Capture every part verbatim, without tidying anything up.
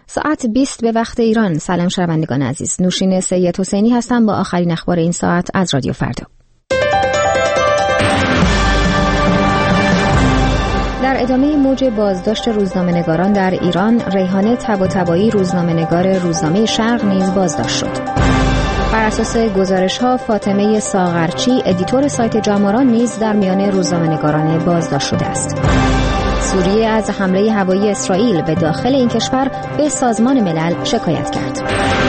ساعت بیست به وقت ایران. سلام شنوندگان عزیز، نوشین سید حسینی هستم با آخرین اخبار این ساعت از رادیو فردا. در ادامه موج بازداشت روزنامه‌نگاران در ایران، ریحانه طباطبایی روزنامه‌نگار روزنامه شرق نیز بازداشت شد. بر اساس گزارش‌ها فاطمه ساغرچی ادیتور سایت جماران نیز در میان روزنامه‌نگاران بازداشت شده است. سوریه از حمله هوایی اسرائیل به داخل این کشور به سازمان ملل شکایت کرد.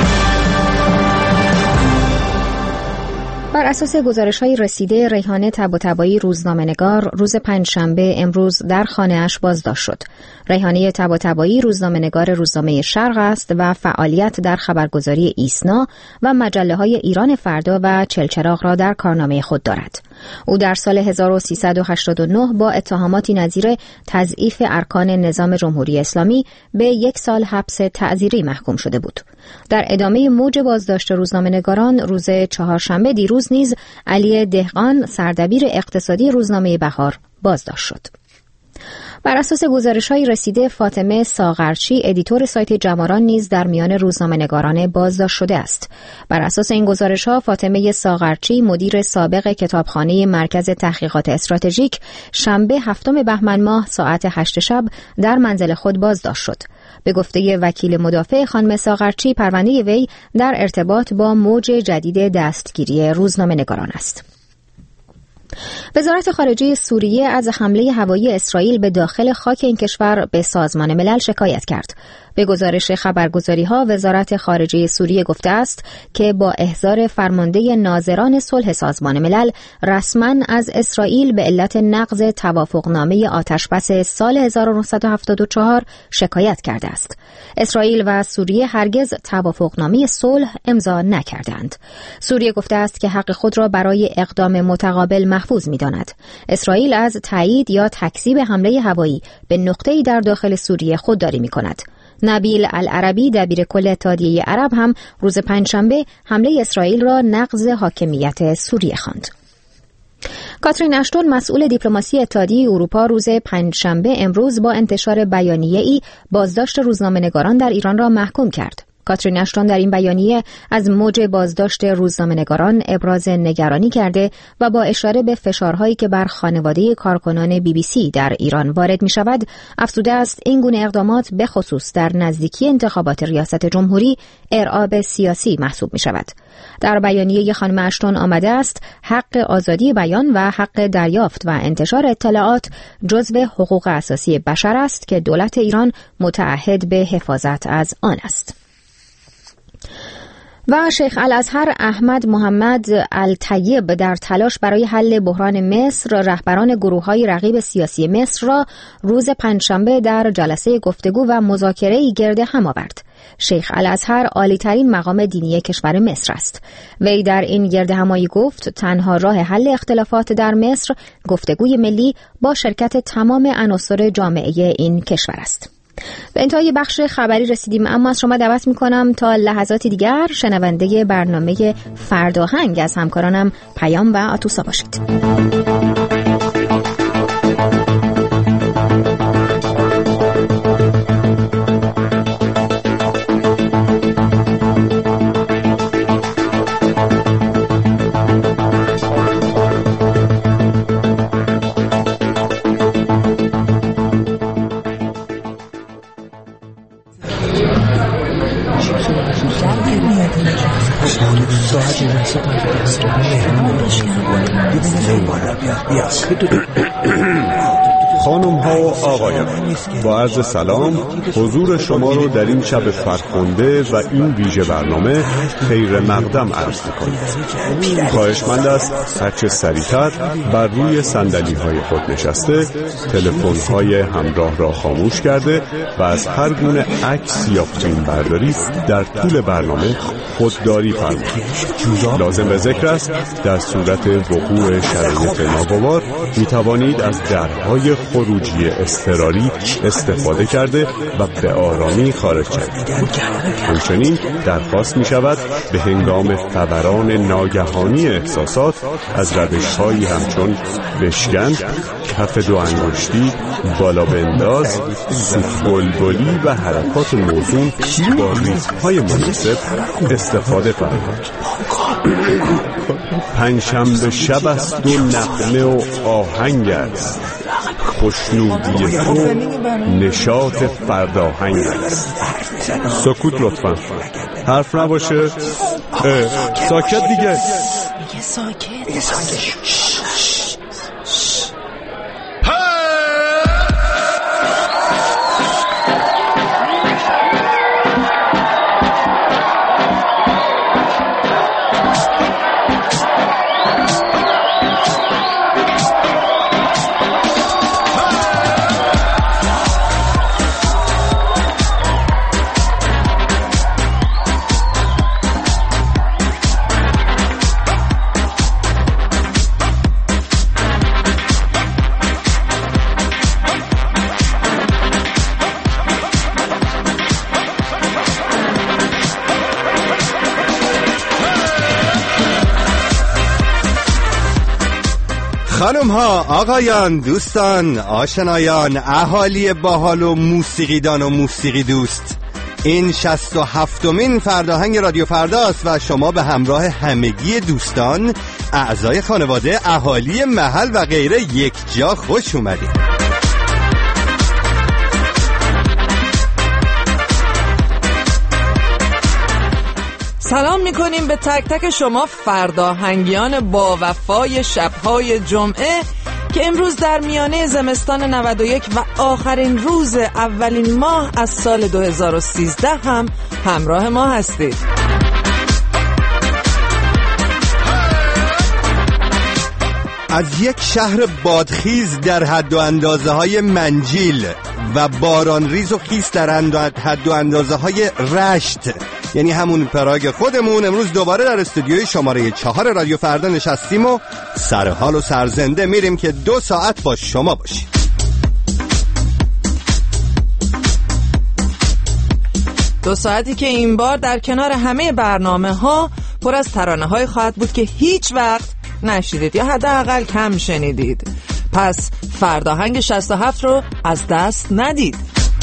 بر اساس گزارش‌های رسیده، ریحانه طباطبایی روزنامه‌نگار روز پنجشنبه امروز در خانه‌اش بازداشت شد. ریحانه طباطبایی روزنامه‌نگار روزنامه شرق است و فعالیت در خبرگزاری ایسنا و مجله‌های ایران فردا و چلچراغ را در کارنامه خود دارد. او در سال هزار و سیصد و هشتاد و نه با اتهاماتی نظیر تضعیف ارکان نظام جمهوری اسلامی به یک سال حبس تعزیری محکوم شده بود. در ادامه موج بازداشت روزنامه‌نگاران روز چهارشنبه دیروز نیز علی دهقان سردبیر اقتصادی روزنامه بهار بازداشت شد. بر اساس گزارش‌های رسیده، فاطمه ساغرچی ادیتور سایت جماران نیز در میان روزنامه‌نگاران بازداشت شده است. بر اساس این گزارش‌ها فاطمه ساغرچی مدیر سابق کتابخانه مرکز تحقیقات استراتژیک شنبه هفتم بهمن ماه ساعت هشت شب در منزل خود بازداشت شد. به گفته وکیل مدافع خانم ساغرچی، پرونده وی در ارتباط با موج جدید دستگیری روزنامه‌نگاران است. وزارت خارجه سوریه از حمله هوایی اسرائیل به داخل خاک این کشور به سازمان ملل شکایت کرد. به گزارش خبرگزاری‌ها، وزارت خارجه سوریه گفته است که با احضار فرمانده ناظران صلح سازمان ملل رسما از اسرائیل به علت نقض توافقنامه آتشبس سال هزار و نهصد و هفتاد و چهار شکایت کرده است. اسرائیل و سوریه هرگز توافقنامه صلح امضا نکردند. سوریه گفته است که حق خود را برای اقدام متقابل محفوظ می‌داند. اسرائیل از تایید یا تکذیب حمله هوایی به نقطه‌ای در داخل سوریه خودداری می‌کند. نبیل العربی دبیر کل اتحادیه عرب هم روز پنجشنبه حمله اسرائیل را نقض حاکمیت سوریه خواند. کاترین اشتون مسئول دیپلماسی اتحادیه اروپا روز پنجشنبه امروز با انتشار بیانیه‌ای بازداشت روزنامه‌نگاران در ایران را محکوم کرد. کاترین اشتون در این بیانیه از موج بازداشت روزنامه‌نگاران ابراز نگرانی کرده و با اشاره به فشارهایی که بر خانواده کارکنان بی بی سی در ایران وارد می‌شود، افزوده است این گونه اقدامات به خصوص در نزدیکی انتخابات ریاست جمهوری ارعاب سیاسی محسوب می‌شود. در بیانیه خانم اشتون آمده است حق آزادی بیان و حق دریافت و انتشار اطلاعات جزو حقوق اساسی بشر است که دولت ایران متعهد به حفاظت از آن است. و شیخ الازهر احمد محمد الطیب در تلاش برای حل بحران مصر رهبران گروه‌های رقیب سیاسی مصر را روز پنجشنبه در جلسه گفتگو و مذاکره‌ای گرد هم آورد. شیخ الازهر عالی‌ترین مقام دینی کشور مصر است. وی در این گرد همایی گفت تنها راه حل اختلافات در مصر گفتگوی ملی با شرکت تمام عناصر جامعه این کشور است. به انتهای بخش خبری رسیدیم، اما از شما دعوت می‌کنم تا لحظاتی دیگر شنونده برنامه فرداهنگ از همکارانم پیام و آتوسا باشید. خانم ها و آقایان، با عرض سلام حضور شما رو در این شب فرخنده و این ویژه برنامه خیر مقدم عرض می‌کنم. خواهشمند است هرچه سریعتر بر روی صندلی های خود نشسته، تلفن های همراه را خاموش کرده و از هر گونه عکس یا فیلم برداری در طول برنامه خودداری فرمایید. لازم به ذکر است در صورت وقوع شرایط ناگوار می توانید از درهای خروجی اضطراری استفاده کرده و به آرامی خارج شوید. همچنین درخواست می شود به هنگام فوران ناگهانی احساسات از روش‌هایی همچون بشکن، کف دو انگشتی بالا بنداز، سوت بلبلی و حرکات موزون با ریتم‌های مناسب استفاده فرمایید. پنجشنبه شب است و نغمه و آهنگ است، خوشنودی تو نشاط فرداهنگ است. سکوت لطفا، حرف نباشه. ساکت دیگه. میگه ساکت. خانم ها، آقایان، دوستان، آشنایان، اهالی باحال و موسیقیدان و موسیقی دوست، این شصت و هفتمین فرداهنگ رادیو فرداست و شما به همراه همگی دوستان، اعضای خانواده، اهالی محل و غیره یک جا خوش اومدید. سلام میکنیم به تک تک شما فرداهنگیان با وفای شبهای جمعه که امروز در میانه زمستان نود و یک و آخرین روز اولین ماه از سال دو هزار و سیزده هم همراه ما هستید. از یک شهر بادخیز در حد و اندازه های منجیل و باران ریز و خیس در حد و اندازه های رشت، یعنی همون پراگ خودمون، امروز دوباره در استودیوی شماره چهار رادیو فردا نشستیم و سرحال و سرزنده میریم که دو ساعت با شما باشیم. دو ساعتی که این بار در کنار همه برنامه ها پر از ترانه های خواهد بود که هیچ وقت نشیدید یا حداقل کم شنیدید. پس فرداهنگ شصت و هفت رو از دست ندید.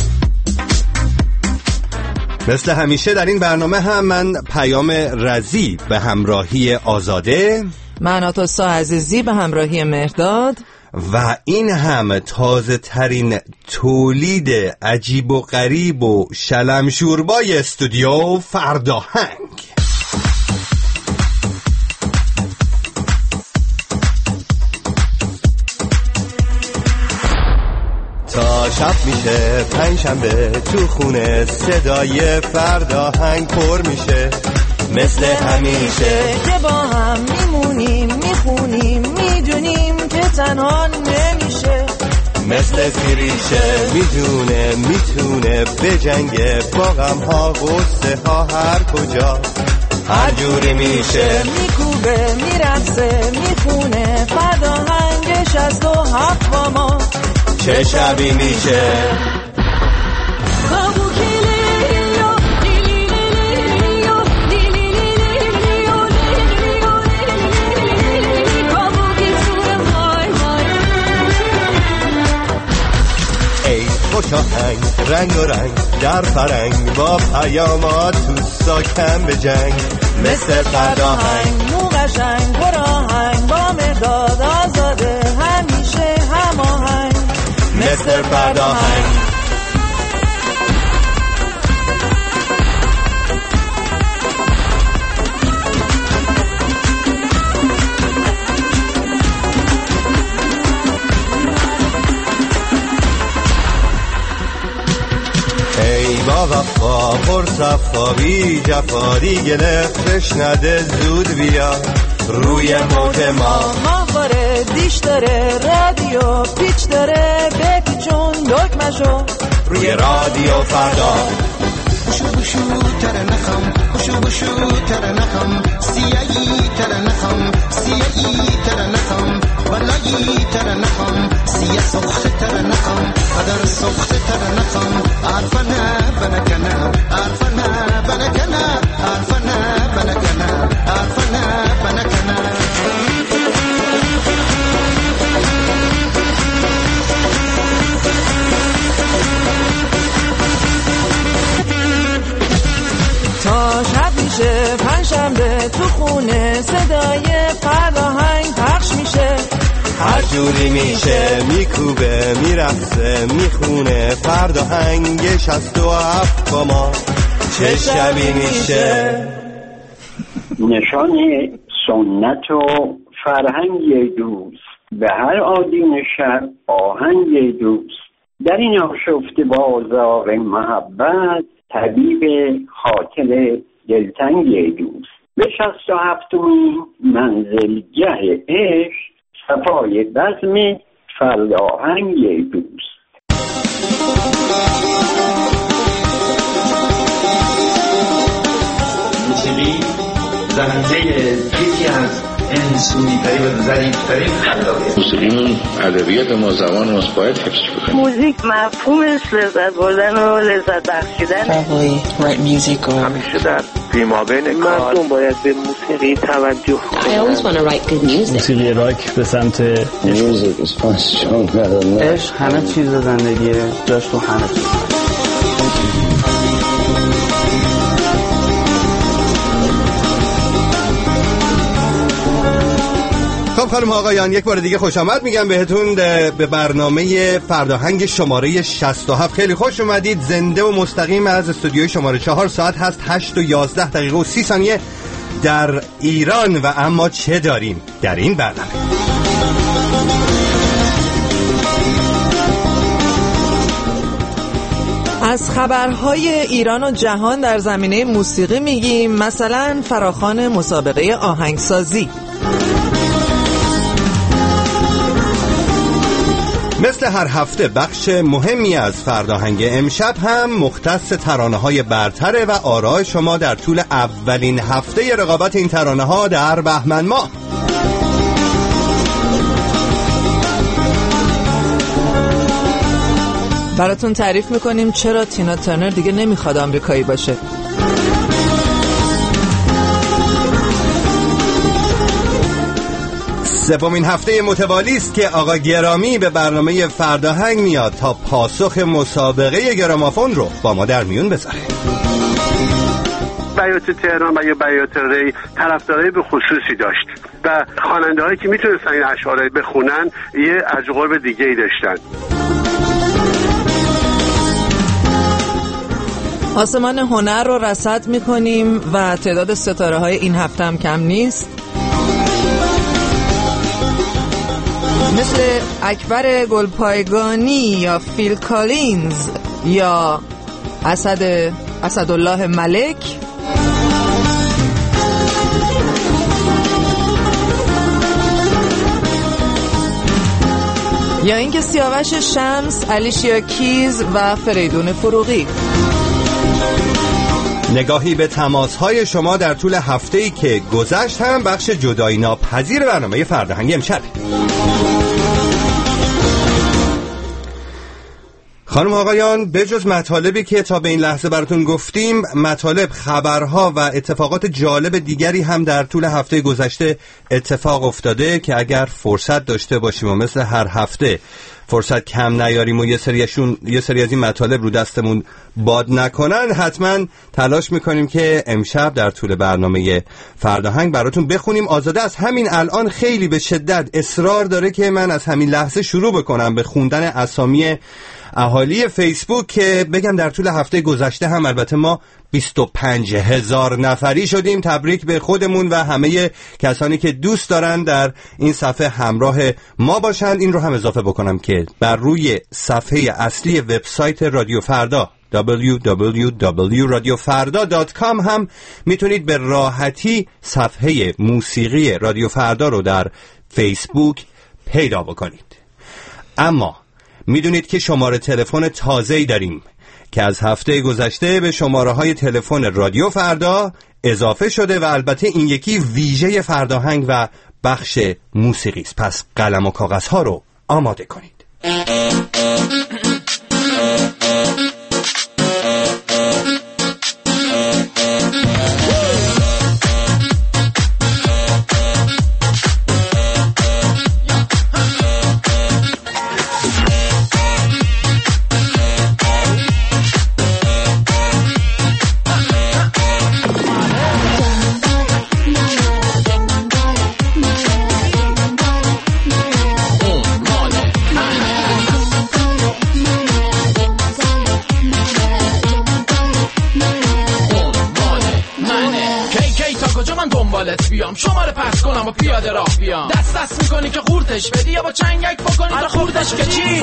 مثل همیشه در این برنامه هم من پیام رضی به همراهی آزاده، من آتوسا عزیزی به همراهی مهرداد و این هم تازه ترین تولید عجیب و غریب و شلمشوربای استودیو فرداهنگ. تا شب میشه پنجشنبه تو خونه صدای فرداهنگ پر میشه، مثل همیشه که با هم میمونیم میخونیم میدونیم که تنها نمیشه، مثل زیریشه میدونه میتونه بجنگه با غم ها غصه ها هر کجا، هر جوری میشه میکوبه میرقصه میخونه فرداهنگ شصت و هفت با ما. چه شبی میشه ای خوش آهنگ رنگ و رنگ در فرنگ با پیامات تو ساکن به جنگ، مثل فرداهنگ مو قشنگ پراهنگ با مهرداد آزاده همیشه هماهنگ، مثل فرداهنگ. ای با وفا پر صفا بی جفا دیگه نفرش نده زود بیا روی موت ما، ماهواره دیش داره رادیو پیچ داره بپیچون دکمشو روی رادیو فردا. بشو بشو ترنخم بشو بشو ترنخم سیایی ترنخم سیایی ترنخم بلایی ترنخم سیه سخت ترنخم قدر سخت ترنخم عرفنا بنکنه عرفنا بنکنه عرفنا بنکنه عرفنا بنکنه. میشه، پنجشنبه تو خونه صدای فرهنگ پخش میشه. هر جوری میشه میکوبه میرقصه میخونه فرهنگ شصت و هفت با ما چه شبی میشه. نشان سنت و فرهنگ دوست به هر آدین شهر آهنگ دوست، در این آشفت بازار محبت طبیب خاطر دلتنگ دوست. به شصت و هفتمین منزلگه عشق صفای بزم فرهنگ دوست. موسیقی زننده یکی از انسونی‌ترین و ظریف‌ترین خلاقیت. موسیقی ادبیات ما زبان ما باید حفظ بکنه. موزیک مفهومش لذت بردن و لذت بخشیدن. Probably write music or همیشه در پیمابین کار مردم باید به موسیقی توجه کنند. I always want to write good music. موسیقی راک به سمت Music is fun strong rather than عشق همه چیز زندگیه، جاش تو همه چیز. خب خانم آقایان، یک بار دیگه خوش آمد میگم بهتون به برنامه فرهنگ شماره شصت و هفت. خیلی خوش اومدید. زنده و مستقیم از استودیوی شماره چهار. ساعت هست هشت و یازده دقیقه و سی ثانیه در ایران. و اما چه داریم در این برنامه؟ از خبرهای ایران و جهان در زمینه موسیقی میگیم، مثلا فراخوان مسابقه آهنگسازی. مثل هر هفته بخش مهمی از فرهنگ امشب هم مختص ترانه‌های برتره و آراء شما در طول اولین هفته رقابت این ترانه‌ها در بهمن ماه. براتون تعریف میکنیم چرا تینا ترنر دیگه نمیخواد آمریکایی باشه. سومین هفته متوالی است که آقا گرامی به برنامه فرهنگ میاد تا پاسخ مسابقه گرامافون رو با ما در میون بذاره. بیات تهران و یا بیات ری طرفدارای به خصوصی داشت و خواننده‌هایی که میتونستن این اشعار رو بخونن یه عجقرب دیگه‌ای داشتن. آسمان هنر رو رصد میکنیم و تعداد ستاره های این هفته هم کم نیست. مثل اکبر گلپایگانی یا فیل کالینز یا اسد اسدالله ملک یا اینکه سیاوش شمس، الیشیا کیز و فریدون فروغی. نگاهی به تماس‌های شما در طول هفته‌ای که گذشت هم بخش جدایی ناپذیر برنامه فرهنگ امشب. خانم آقایان، بجز مطالبی که تا به این لحظه براتون گفتیم، مطالب، خبرها و اتفاقات جالب دیگری هم در طول هفته گذشته اتفاق افتاده که اگر فرصت داشته باشیم و مثل هر هفته فرصت کم نیاریم و یه سریشون یه سری از این مطالب رو دستمون باد نکنن، حتما تلاش میکنیم که امشب در طول برنامه فرهنگ براتون بخونیم. آزاده از همین الان خیلی به شدت اصرار داره که من از همین لحظه شروع بکنم به خوندن اسامی اهالی فیسبوک که بگم در طول هفته گذشته هم البته ما بیست و پنج هزار نفری شدیم. تبریک به خودمون و همه کسانی که دوست دارن در این صفحه همراه ما باشند. این رو هم اضافه بکنم که بر روی صفحه اصلی وبسایت رادیو فردا دبلیو دبلیو دبلیو دات رادیو فردا دات کام هم میتونید به راحتی صفحه موسیقی رادیو فردا رو در فیسبوک پیدا بکنید. اما میدونید که شماره تلفن تازه‌ای داریم که از هفته گذشته به شماره های تلفن رادیو فردا اضافه شده و البته این یکی ویژه فرهنگ و بخش موسیقی است. پس قلم و کاغذ ها رو آماده کنید. دنبالت بیام، شماره پس کنم و پیاده راه بیام. دست دست میکنی که خورتش بدی یا با چنگک بکنی تا خوردش که چی؟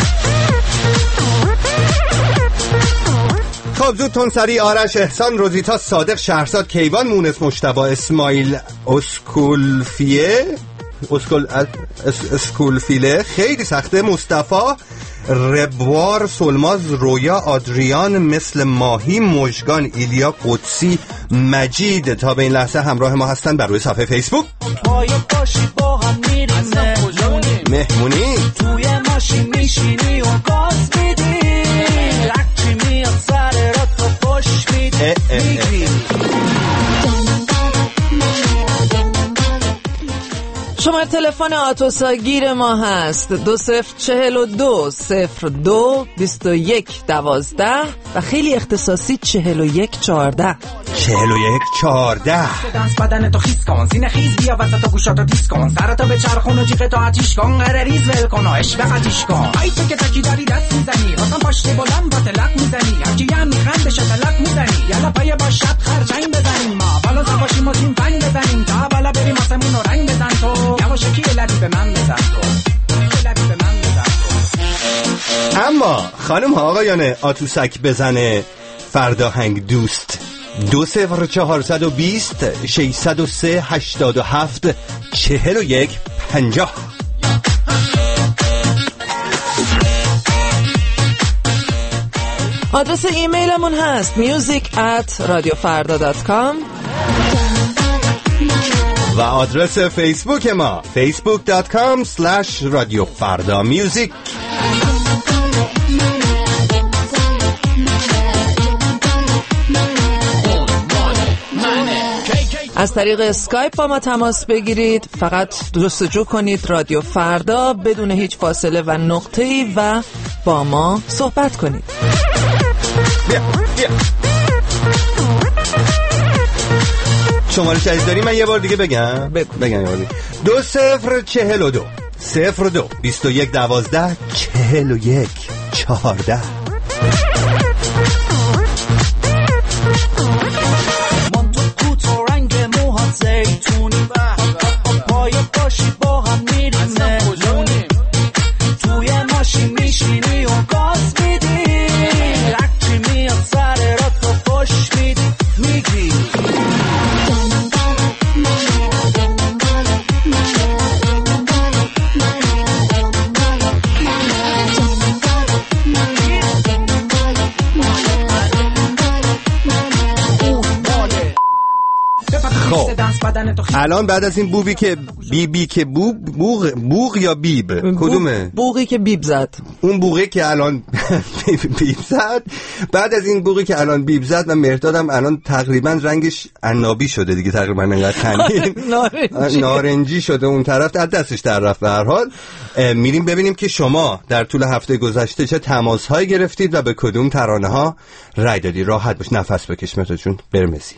خب زود تونسری، آرش، احسان، روزیتا، صادق، شهرزاد، کیوان، مونس، مجتبی، اسماعیل، اسکولفیه اسکول اس... اسکولفیله خیلی سخته، مصطفی، ربوار، سلماز، رویا، آدریان، مثل ماهی، مژگان، ایلیا، قدسی، مجید تا به این لحظه همراه ما هستن بر روی صفحه فیسبوک. پای باشی با هم میریم مهمونی توی ماشین میشینی و گاز میدی، رکچی میاد سر را تو خوش میدی میگی. شماره تلفن آتوسا گیر ما هست دو صفر چهل و دو صفر دو بیست و یک دوازده و خیلی اختصاصی چهل و یک چارده. چهل و یک چارده. دنس بدن تو خیس کن، سینه خیز بیا وسط و گوشاتو دیس کن، سرتو به چرخون و جیغتو آتیش کن، قره ریز ول کن و عشق قتیش کن. ای تو که تکی داری دست میزنی، واسم پاشتی بلند با تلق میزنی، هرچی هم میخند بشه تلق میزنی، یلا پایه با شب خرجنگ بزنیم، ما بالا زباشیم و تیم فنگ بزنیم، تا بالا بریم آسمون و رنگ بزن تو، یواشکی لبی به من بزن تو، لبی به من بزن تو. اما خانم ها آقایان، آتوسک بزنه فرداهنگ دوست دو صفر چهارصد و بیست ششصد و سه هشتاد و هفت چهل و یک پنجاه. آدرس ایمیلمون هست music at radiofarda dot com و آدرس فیسبوک ما facebook dot com slash radiofardamusic. از طریق اسکایپ با ما تماس بگیرید، فقط جستجو کنید رادیو فردا بدون هیچ فاصله و نقطه‌ای و با ما صحبت کنید. بیا بیا. شماره جدید داری؟ من یه بار دیگه بگم بگم یه بار دیگه. دو صفر چهل و دو صفر دو بیست و یک دوازده چهل و یک چهارده. زیتونی پای باشی با هم میریم مهمونی، توی ماشین میشینی و گاز میدی، رکچی میاد سر را تو خوش میدی میگی. خب الان بعد از این بوبی که بیبی که بوب بوغ بوغ یا بیب کدومه؟ بوغی که بیب زد. اون بوغی که الان بیب زد. بعد از این بوغی که الان بیب زد و مهردادم الان تقریبا رنگش عنابی شده دیگه، تقریبا انقدر تنین نارنجی. نارنجی شده اون طرف، از دستش در رفت. به هر حال میریم ببینیم که شما در طول هفته گذشته چه تماس‌هایی گرفتید و به کدوم ترانه‌ها رای دادید. راحت باش، نفس بکش مهرداد جون، برمزی.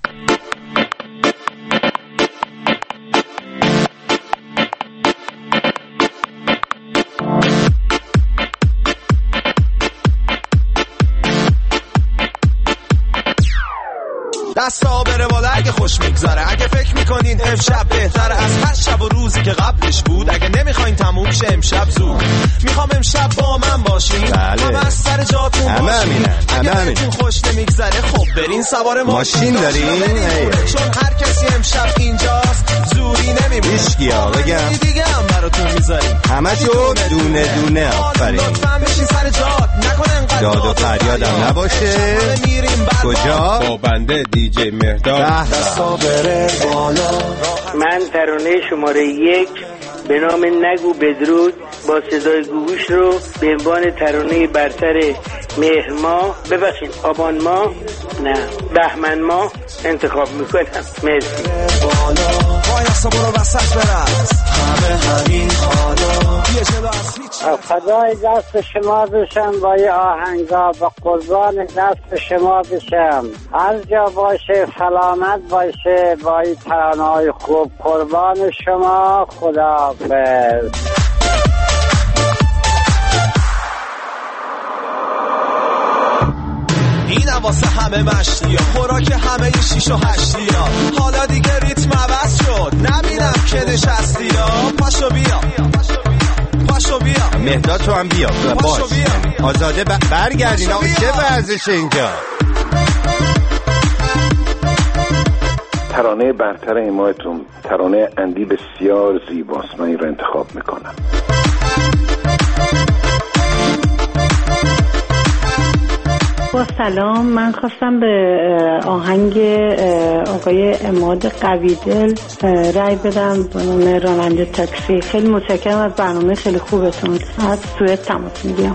دستا بره بالا اگه خوش میگذره، اگه فکر میکنین امشب بهتره از هر شب و روزی که قبلش بود، اگه نمیخواین تموم شه امشب زود، میخوام امشب با من باشین، بله. همه از سر جاتون باشین، اگه بهتون خوش نمیگذره خب برین سوار ماشین دارین، چون هر کسی امشب اینجاست زوری نمیمونه، ایشگیا بگم دیگه هم براتون میذاریم همه شو دونه دونه. آفرین، لطفا بشین سر جات، نکنه انقدر داد و فریادم نباشه. کجا؟ با بنده دیجی مهرداد. من ترانه شماره یک به نام نگو بدرود با صدای گوگوش رو به عنوان ترانه برتر مهر ماه، ببخشید آبان ماه، نه بهمن ماه انتخاب میکنم. مرسی. فدای دست شما بشم با یه آهنگا، با قربان دست شما بشم، هر جا باشه سلامت باشه با این ترانه‌های خوب. قربان شما، خداحافظ. این واسه همه مشتی ها، خوراک همه شیش و هشتی ها. حالا دیگه ریتم عوض شد، نبینم که نشستی ها. پاشو بیا پاشو بیا مهداد تو هم بیا باش آزاده ب... برگردین چه ورزشه اینجا. ترانه برتر ایمایتون ترانه اندی بسیار زیباست، من این رو انتخاب میکنم. با سلام، من خواستم به آهنگ آقای عماد قویدل رای بدم به عنوان راننده تاکسی. خیلی متشکرم از برنامه خیلی خوبتون. از سوئد تماس میگیرم.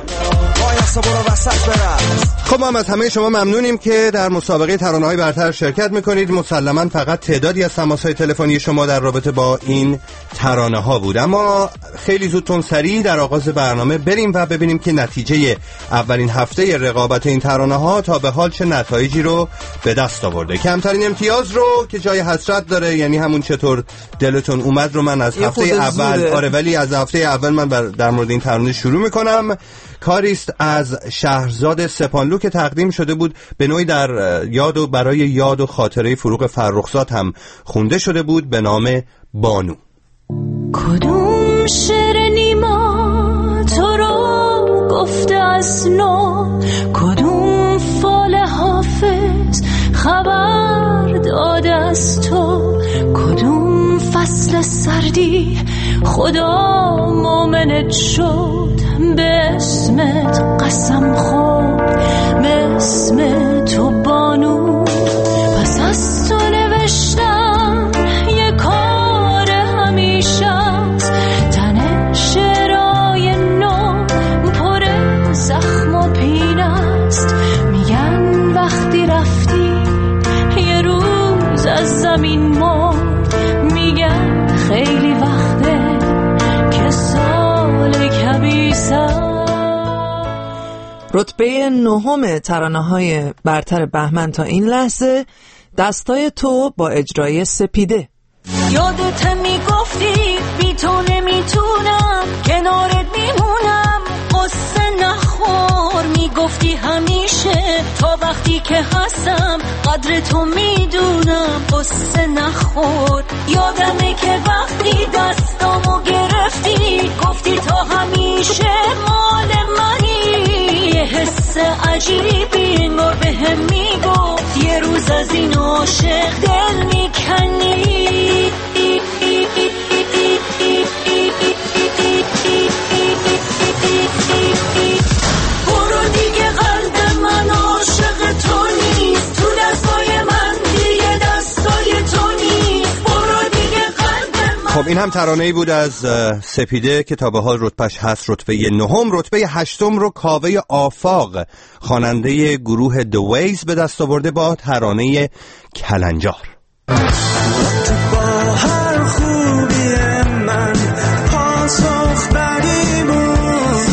خب ما هم از همه شما ممنونیم که در مسابقه ترانه‌های برتر شرکت میکنید. مسلماً فقط تعدادی از تماس‌های تلفنی شما در رابطه با این ترانه‌ها بود، اما خیلی زودتون سریع در آغاز برنامه بریم و ببینیم که نتیجه اولین هفته رقابت این ترانه‌ها تا به حال چه نتایجی رو به دست آورده. کمترین امتیاز رو که جای حسرت داره، یعنی همون چطور دلتون اومد رو من از هفته اول آره ولی از هفته اول من در مورد این ترانه شروع میکنم. کاریست از شهرزاد سپانلو که تقدیم شده بود، به نوعی در یاد و برای یاد و خاطره فروغ فرخزاد هم خونده شده بود، به نام بانو. کدوم شعر نیما تو رو گفته از نو، کدوم فال حافظ خبر داده از تو، کدوم فصل سردی خدا مومنت شد، به اسمت قسم خورد، به اسم تو بانو. پس از تو نوشتم یه کار همیشه است، تن شعرهای نو پر زخم و پین است. میگن وقتی رفتی یه روز از زمین مرد، میگن خیلی وقته که سال کبیسه. رتبه نهم ترانه‌های برتر بهمن تا این لحظه، دستای تو با اجرای سپیده. یادت میگفتی بی تو نمیتونم، کنارت میمونم، قصه نخور. میگفتی همیشه تا وقتی که هستم قدر تو میدونم، قصه نخور. یادمه که وقتی دستامو گرفتی گفتی تا همیشه مال منی. یه حس عجیبی انگار بهم میگفت یه روز از این عاشق دل میکنی. برو دیگه قلب من عاشق تو نیست، تو دستای من دیگه دستای تو نیست. برو دیگه قلب من. خب این هم ترانه‌ای بود از سپیده که تا به حال رتبهش هست رتبه نهم. رتبه هشتم رو کاوه آفاق، خواننده گروه The Ways، به دست آورده با ترانه کلنجار. با هر خوبی من پاسخ بدی بود،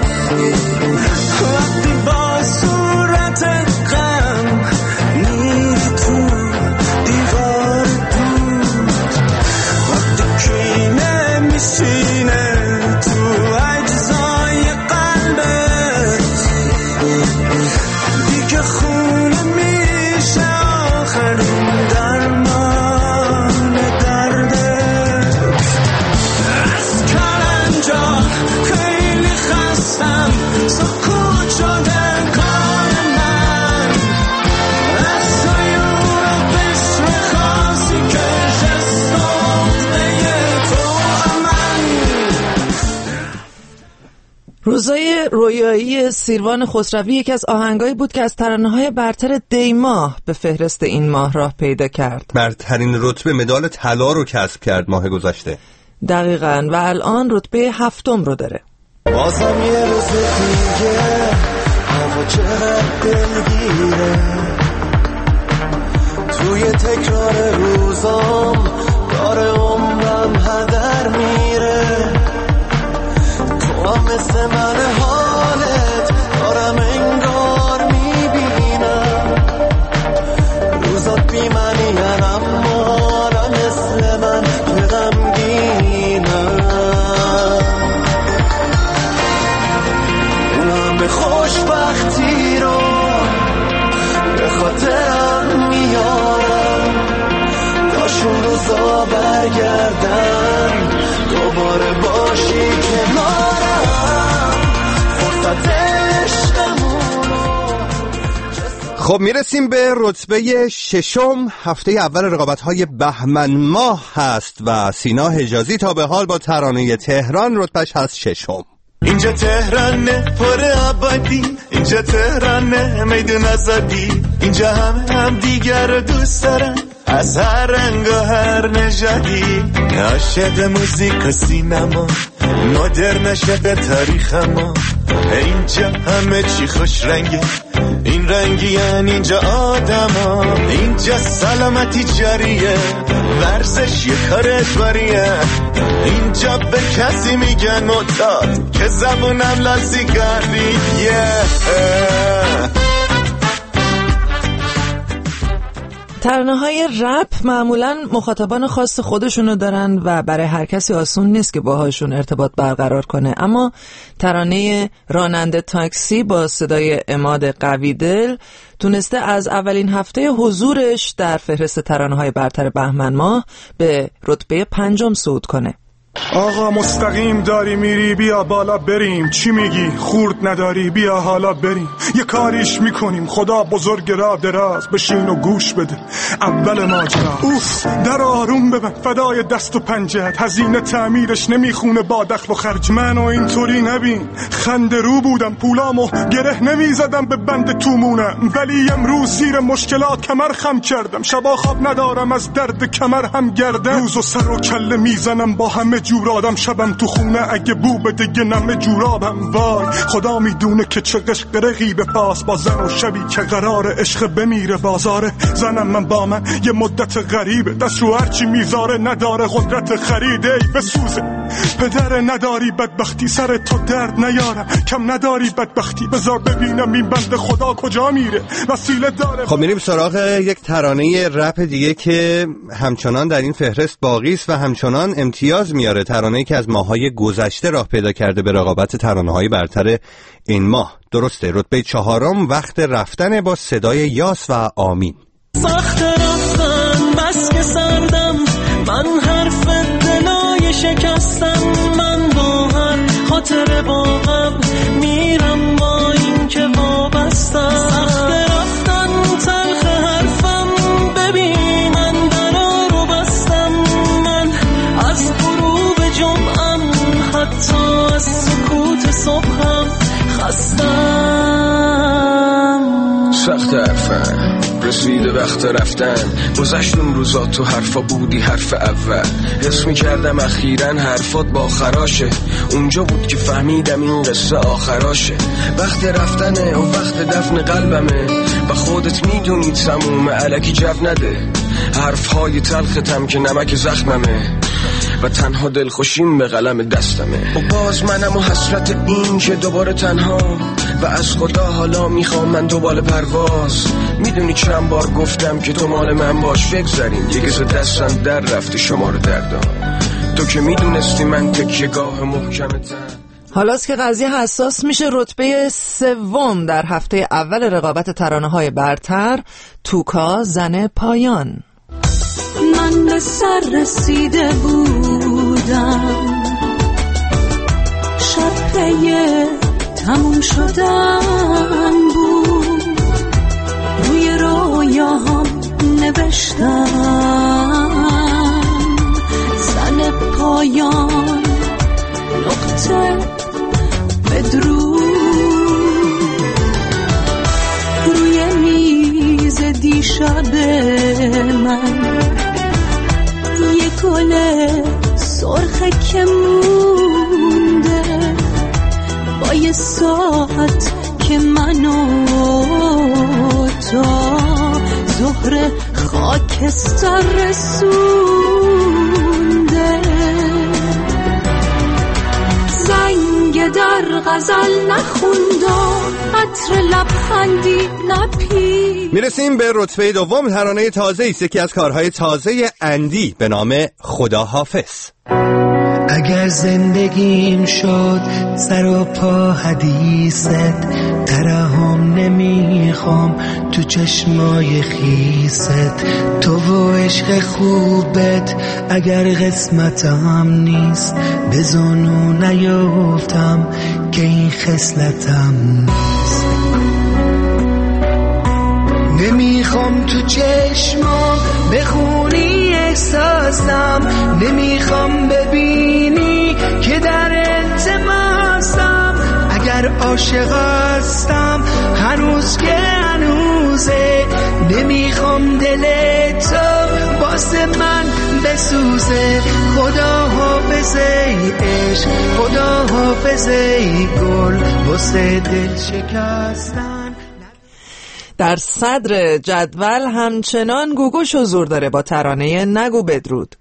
وقتی با صورت غم میری تو دیوار بود، وقتی کینه میشینه تو اجزای قلبت، دیگه خونه میشه آخرین درمان دردت. از کلنجار خیلی خستم، سکوت شده کار من، از سیورا بسر خاصی که جستاقه تو من. روزای رویایی سیروان خسروی یکی از آهنگایی بود که از ترانه‌های برتر دی ماه به فهرست این ماه راه پیدا کرد. برترین رتبه مدال طلا رو کسب کرد ماه گذشته. دقیقاً، و الان رتبه هفتم رو داره. بازم یه روز دیگه هوا چقدر دلگیره، توی تکرار روزام داره عمرم هدر میره. تو هم مثل من حالت دارم انگار میبینم، روزات بی منی اما نه مثل من که غمگینم. اون همه خوشبختی رو خب میرسیم به رتبه ششم. هفته اول رقابت‌های بهمن ماه هست و سینا حجازی تا به حال با ترانه تهران رتبهش هست ششم. اینجا تهرانه پر آبادی، اینجا تهرانه میدون آزادی، اینجا همه هم دیگر رو دوست دارن از هر رنگ و هر نژادی. عاشق موزیک و سینما، مدرن عاشق تاریخ ما، اینجا همه چی خوش رنگه، این رنگیان اینجا آدما، اینجا سلامتی جاریه، ورزش یه کار اجباریه، اینجا به کسی میگن معتاد که زبونم لاسیگاریه. ترانه‌های رپ معمولاً مخاطبان خاص خودشونو دارن و برای هر کسی آسون نیست که باهاشون ارتباط برقرار کنه، اما ترانه راننده تاکسی با صدای عماد قویدل تونسته از اولین هفته حضورش در فهرست ترانه‌های برتر بهمن ماه به رتبه پنجم صعود کنه. آقا مستقیم داری میری بیا بالا بریم، چی میگی خورد نداری بیا حالا بریم، یه کاریش میکنیم خدا بزرگ را دراز، بشین و گوش بده اول ماجرا. اوف در آروم ببن فدای دست و پنجت، هزینه تعمیرش نمیخونه با دخل و خرج، منو اینطوری نبین خنده رو بودم پولامو گره نمیزدم به بند تومونم، ولی امروز زیر مشکلات کمر خم کردم، شبا خواب ندارم از درد کمر هم گردم، روز و سر و کله میزنم با همه جور آدم، شبم تو خونه اگه بو بده گه نمه جورابم، وای خدا میدونه که چه قشق رقیب پاس با زن و شبی که قرار عشق بمیره بازاره، زنم من با من یه مدت غریبه، دست رو هرچی میذاره نداره قدرت خریده، ای بسوزه پدر نداری بدبختی سر تو درد نیارم، کم نداری بدبختی بذار ببینم این بنده خدا کجا میره وسیله داره. خب میریم سراغ یک ترانه رپ دیگه که همچنان در این فهرست باقی است و همچنان امتیاز میاره، ترانه‌ای که از ماه‌های گذشته راه پیدا کرده به رقابت ترانه‌های برتر این ماه. درسته رتبه چهارم وقت رفتن با صدای یاس و آمین. سخت رفتن بس که سردم، من حرف دلای شکستم، من با هر خاطر با غم میرم با این که وابستم، سخت رفتن تلخ حرفم ببین من درا رو بستم، من از غروب جمعم حتی از سکوت صبحم خستم. سخت حرفم رسیده وقت رفتن، گذشت اون روزا تو حرفا بودی حرف اول، حس میکردم اخیراً حرفات با خراشه، اونجا بود که فهمیدم این قصه آخراشه، وقت رفتنه و وقت دفن قلبمه و خودت میدونی تموم الکی جو نده، حرفهای تلختم که نمک زخممه و تنها دلخوشیم به قلم دستمه، و باز منم و حسرت این که دوباره تنها و از خدا حالا میخوام من دوباره پرواز، میدونی چند بار گفتم که تو مال من باش بگذاریم، یه گز دستم در رفته شما رو دردان، تو که میدونستی من تکیه گاه محکمتم. حالاست که قضیه حساس میشه، رتبه سوم در هفته اول رقابت ترانه‌های برتر توکا زن پایان. من به سر رسیده بودم، شب پی تموم شدن بود، روی رویاهم نوشتم زن پایان نقطه بدرود، روی میز دیشب من یه گل سرخه که مونده، با یه ساعت که منو تا ظهر خاکستر رسونده، زنگ در غزل نخوندم عطر لبخندی نپی. میرسیم به رتبه دوم، ترانه تازه ایست، یکی از کارهای تازه اندی به نام خداحافظ. اگر زندگیم شد سر و پا حدیثت، ترحم نمیخوام تو چشمای خیست، تو و عشق خوبت اگر قسمتم نیست، به زنو نیفتم که این خصلتم نیست. نمیخوام تو چشمام بخونی احساسم، نمیخوام ببینی که در التماسم. اگر عاشق هستم هنوز که هنوزه، نمیخوام دل تو واسه من بسوزه. خدا حافظه ای عشق، خدا حافظه ای گل واسه دل شکستن. در صدر جدول همچنان گوگوش حضور داره با ترانه نگو بدرود.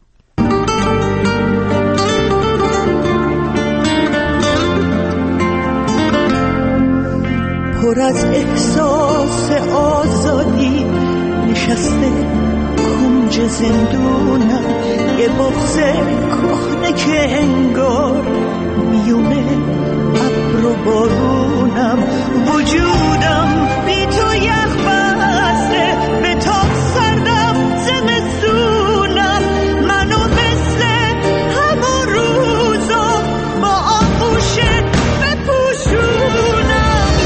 پر از احساس آزادی نشسته کنج زندونم، یه بغض کهنه که انگار میونه ابر و بارونم. وجودم بی تو یخ بسته، به تاب سردم زمستونم. منو مثل همون روزا با آغوشت بپوشونم.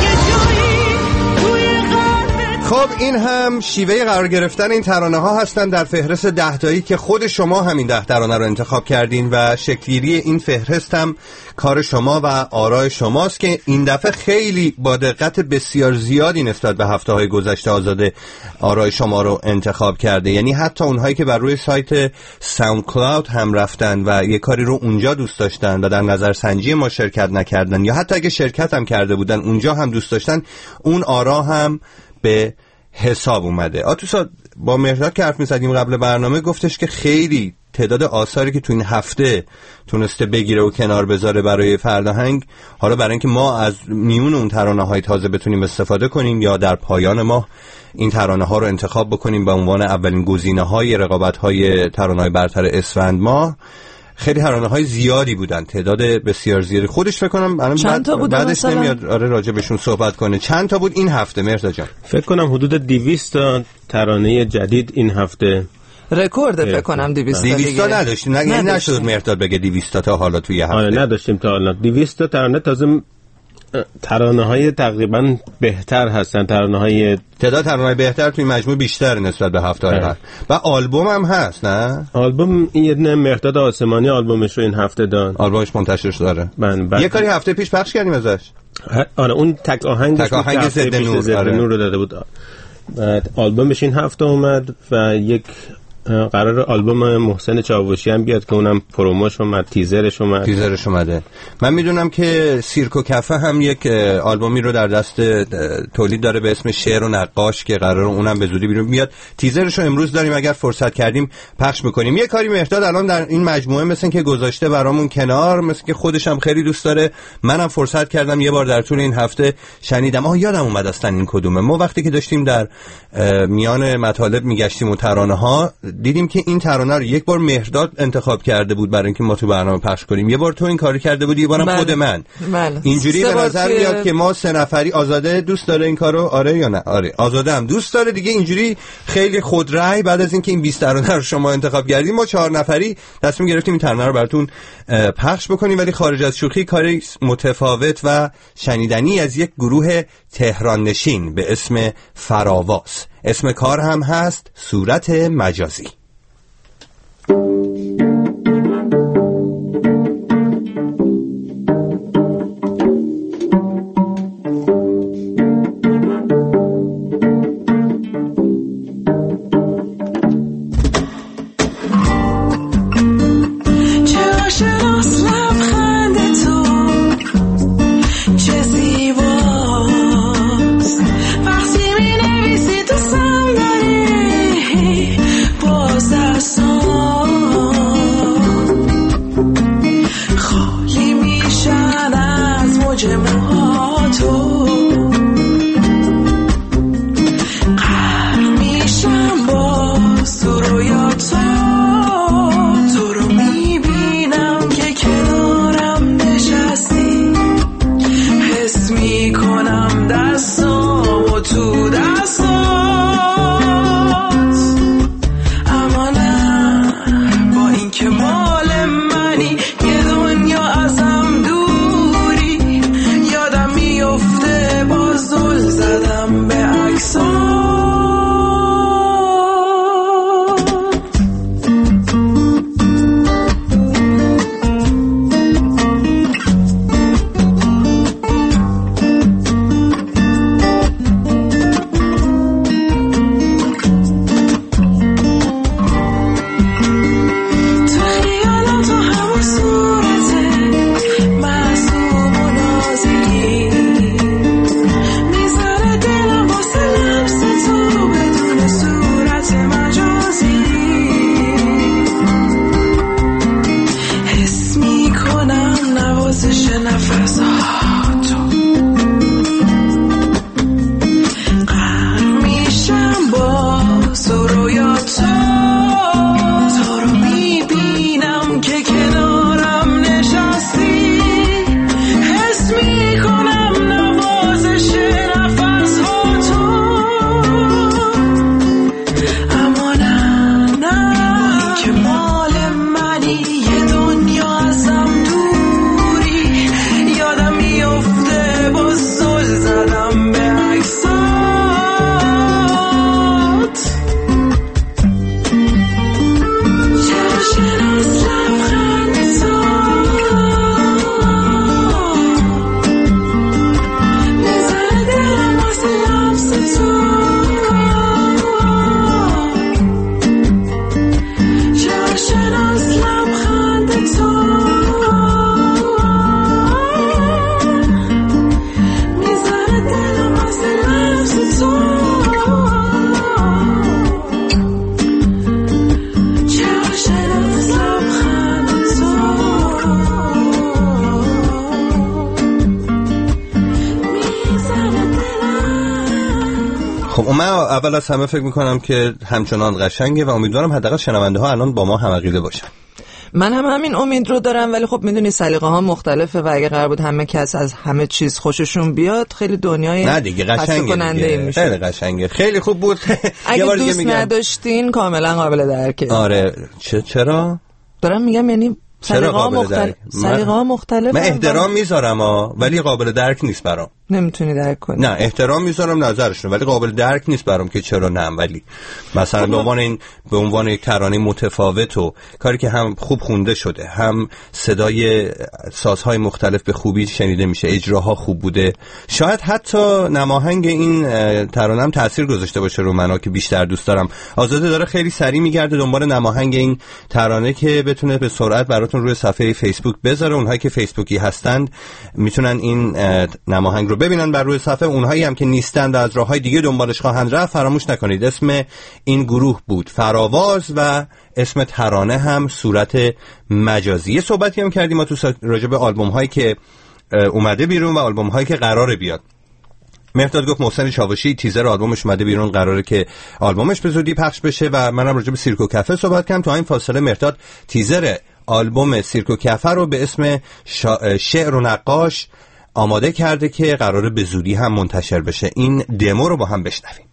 خب این هم شیوه قرار گرفتن این ترانه ها هستن در فهرست ده تایی که خود شما همین ده ترانه رو انتخاب کردین و شکلگیری این فهرست هم کار شما و آرای شماست که این دفعه خیلی با دقت بسیار زیادی نسبت به هفته های گذشته آزاده آرای شما رو انتخاب کرده. یعنی حتی اونهایی که بر روی سایت ساوند کلاود هم رفتن و یه کاری رو اونجا دوست داشتن و در نظرسنجی ما شرکت نکردن، یا حتی اگه شرکت هم کرده بودن اونجا هم دوست داشتن، اون آرا هم به حساب اومده. آتوسا با مهرداد که حرف می‌زدیم قبل برنامه گفتش که خیلی تعداد آثاری که تو این هفته تونسته بگیره و کنار بذاره برای فرداهنگ، حالا برای اینکه ما از میون اون ترانه‌های تازه بتونیم استفاده کنیم یا در پایان ماه این ترانه‌ها رو انتخاب بکنیم به عنوان اولین گزینه‌های رقابت‌های ترانه‌های برتر اسفند ماه، خیلی ترانه‌های زیادی بودن، تعداد بسیار زیادی. خودش فکر کنم الان بعد بعدش مثلا نمیاد آره راجع بهشون صحبت کنه. چند تا بود این هفته مهرداد جان؟ فکر کنم حدود دویست تا ترانه جدید این هفته رکورد. فکر کنم دویست تا دویست تا نداشتیم. نه نشد مهرداد بگه دویست تا تا حالا توی هفته. آره نداشتیم تا حالا دویست تا ترانه. تازه ترانه های تقریبا بهتر هستن، ترانه های تعداد ترانه های بهتر توی مجموع بیشتر نسبت به هفته های قبل. و آلبوم هم هست نه؟ آلبوم این یه دونه مهرداد آسمانی آلبومش رو این هفته داد. آلبومش منتشر داره. من بعد یه کاری هفته پیش پخش کردیم ازش. آره اون تک آهنگش تک آهنگ ضد نور آره. نور رو داده بود. بعد آلبومش این هفته اومد و یک قرار آلبوم محسن چاوشی هم بیاد که اونم پروموش اومد، تیزرش اومد تیزرش اومده. من میدونم که سیرک و کفه هم یک آلبومی رو در دست تولید داره به اسم شعر و نقاش که قرار اونم به زودی بیرون بیاد. تیزرش رو امروز داریم، اگر فرصت کردیم پخش میکنیم. یه کاری مهرداد الان در این مجموعه مثلا که گذاشته برامون کنار، مثل که خودش هم خیلی دوست داره، منم فرصت کردم یه بار در طول این هفته شنیدم. آها یادم اومد اصلا این کدومه. ما وقتی که داشتیم در میان مطالب میگشتیم و ترانه ها دیدیم که این ترانه رو یک بار مهرداد انتخاب کرده بود برای اینکه ما تو برنامه پخش کنیم، یه بار تو این کارو کرده بودی، یه بارم بله. خود من بله. اینجوری به نظر میاد که ما سه نفری. آزاده دوست داره این کارو؟ آره یا نه؟ آره آزاده هم دوست داره دیگه. اینجوری خیلی خودرأی بعد از اینکه این بیست ترانه رو شما انتخاب کردیم ما چهار نفری تصمیم گرفتیم این ترانه رو براتون پخش بکنیم. ولی خارج از شوخی کاری متفاوت و شنیدنی از یک گروه تهران نشین به اسم فراواز. اسم کار هم هست صورت مجازی. Song من اول از همه فکر میکنم که همچنان قشنگه و امیدوارم حداقل شنونده ها الان با ما هم عقیده باشن. من هم همین امید رو دارم، ولی خب میدونی سلیقه ها مختلفه و اگه قرار بود همه کس از همه چیز خوششون بیاد خیلی دنیای نه دیگه قشنگه دیگه. خیلی قشنگه، خیلی خوب بود. اگه دوست نداشتین کاملا قابل درکه. آره چه چرا؟ دارم میگم یعنی سلیقه ها مختلف، سلیقه ها مختلف. من احترام میذارم ها، ولی قابل درک نیست برام. نمیتونی درک کنی. نه احترام میذارم نظرشون، ولی قابل درک نیست برام که چرا نه. ولی مثلا به عنوان این به عنوان یک ترانه متفاوت و کاری که هم خوب خونده شده، هم صدای سازهای مختلف به خوبی شنیده میشه، اجراها خوب بوده، شاید حتی نماهنگ این ترانه هم تاثیر گذاشته باشه رو منو که بیشتر دوست دارم. آزاده داره خیلی سریع میگرده دنبال نماهنگ این ترانه که بتونه به سرعت براتون روی صفحه فیسبوک بذاره. اونهایی که فیسبوکی هستند میتونن این نماهنگ رو ببینن بر روی صفحه. اونهایی هم که نیستند و از راههای دیگه دنبالش خواهند رفت، فراموش نکنید اسم این گروه بود فراواز و اسم ترانه هم صورت مجازی. صحبتی هم کردیم ما تو راجع به آلبوم هایی که اومده بیرون و آلبوم هایی که قراره بیاد. مهرداد گفت محسن چاوشی تیزر آلبومش اومده بیرون، قراره که آلبومش به زودی پخش بشه و منم راجع به سیرک و کافه صحبت کردم. تو این فاصله مهرداد تیزر آلبوم سیرک و کافه رو به اسم شا... شعر و نقاش آماده کرده که قراره به زودی هم منتشر بشه. این دمو رو با هم بشنویم.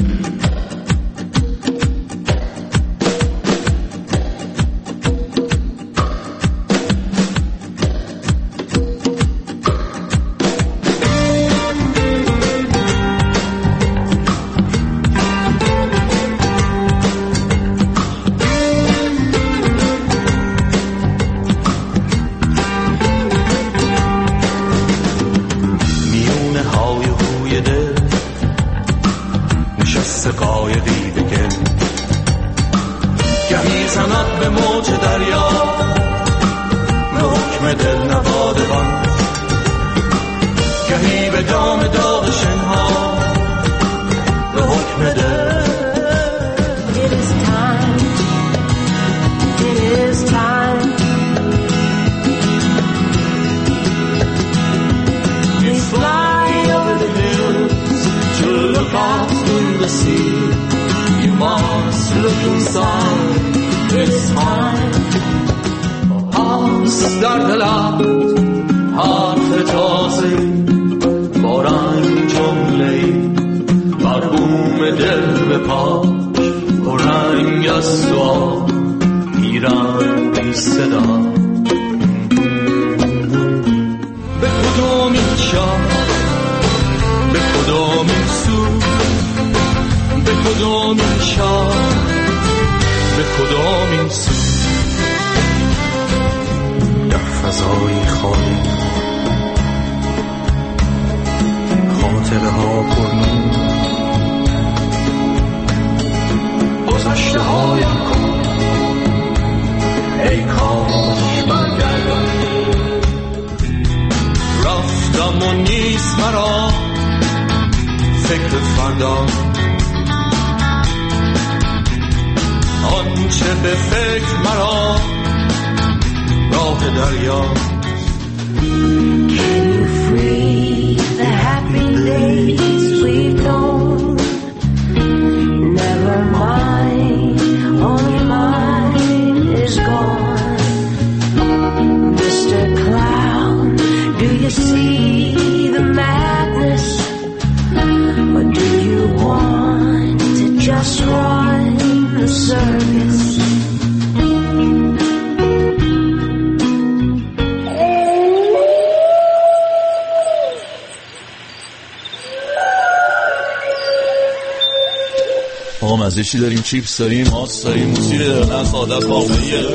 چی داریم؟ چیپس داریم، ماست داریم، موسیقی داریم، نه ساده است واقعیه.